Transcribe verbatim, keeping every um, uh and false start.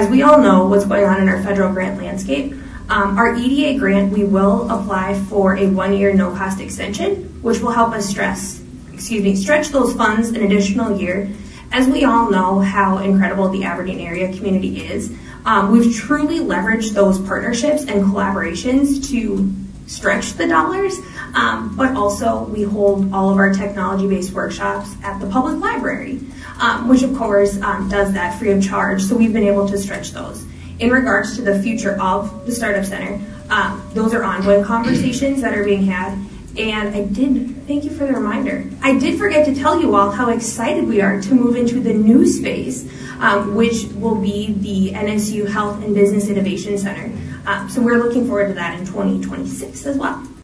as we all know what's going on in our federal grant landscape, um, our E D A grant, we will apply for a one-year no-cost extension, which will help us stress, excuse me, stretch those funds an additional year. As we all know how incredible the Aberdeen area community is, um, we've truly leveraged those partnerships and collaborations to stretch the dollars, um, but also we hold all of our technology-based workshops at the public library, um, which of course um, does that free of charge, so we've been able to stretch those. In regards to the future of the Startup Center, um, those are ongoing conversations that are being had. And I did, thank you for the reminder. I did forget to tell you all how excited we are to move into the new space, um, which will be the N S U Health and Business Innovation Center. Um, so we're looking forward to that in twenty twenty-six as well.